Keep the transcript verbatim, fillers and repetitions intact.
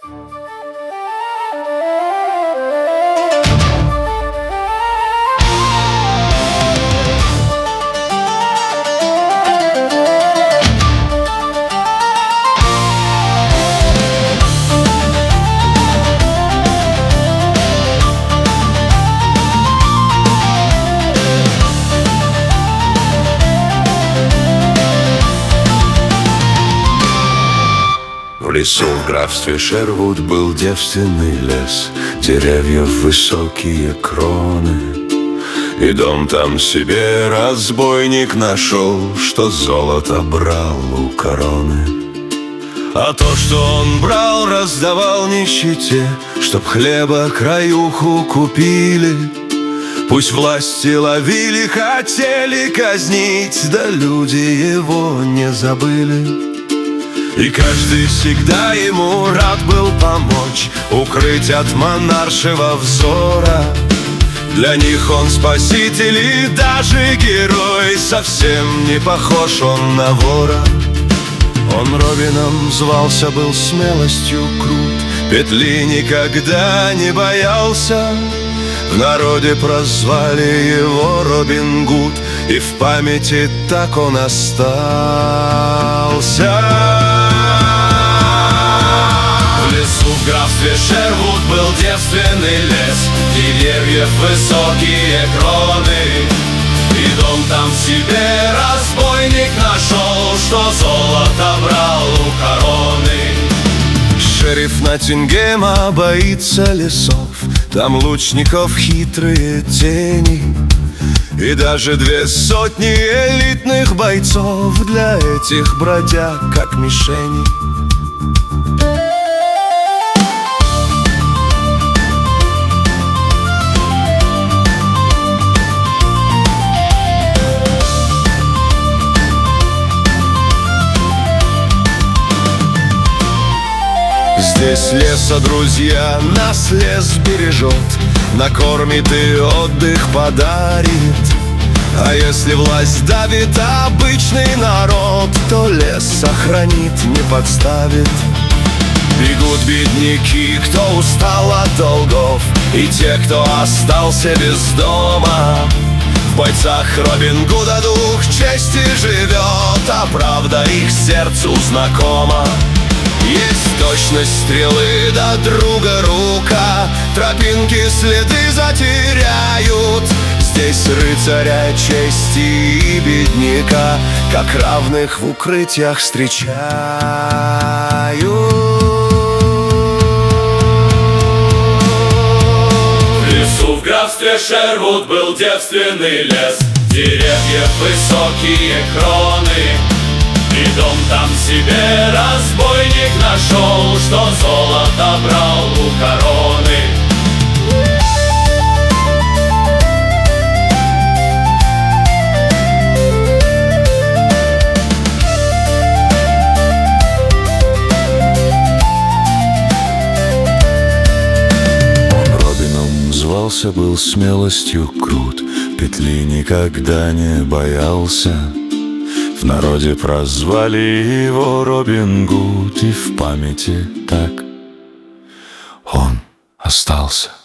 В лесу в графстве Шервуд был девственный лес, деревьев высокие кроны. И дом там себе разбойник нашел, что золото брал у короны. А то, что он брал, раздавал нищете, чтоб хлеба краюху купили. Пусть власти ловили, хотели казнить, да люди его не забыли. И каждый всегда ему рад был помочь, укрыть от монаршего взора. Для них он спаситель и даже герой, совсем не похож он на вора. Он Робином звался, был смелостью крут, петли никогда не боялся. В народе прозвали его Робин Гуд, и в памяти так он остался. В лесу в графстве Шервуд был девственный лес, деревьев высокие кроны. И дом там себе разбойник нашел, что золото брал у короны. Шериф Ноттингема боится лесов, там лучников хитрые тени. И даже две сотни элитных бойцов для этих бродяг как мишени. Здесь леса, друзья, нас лес бережет, накормит и отдых подарит. А если власть давит обычный народ, то лес сохранит, не подставит. Бегут бедняки, кто устал от долгов, и те, кто остался без дома. В бойцах Робин Гуда дух чести живет, а правда их сердцу знакома. Есть точность стрелы до друга рука, тропинки следы затеряют. Здесь рыцаря чести и бедняка как равных в укрытиях встречают. В лесу в графстве Шервуд был девственный лес, деревьев высокие кроны. И дом там себе разбойник нашел, что золото брал у короны. Он Робином звался, был смелостью крут, петли никогда не боялся. В народе прозвали его Робин Гуд, и в памяти так он остался.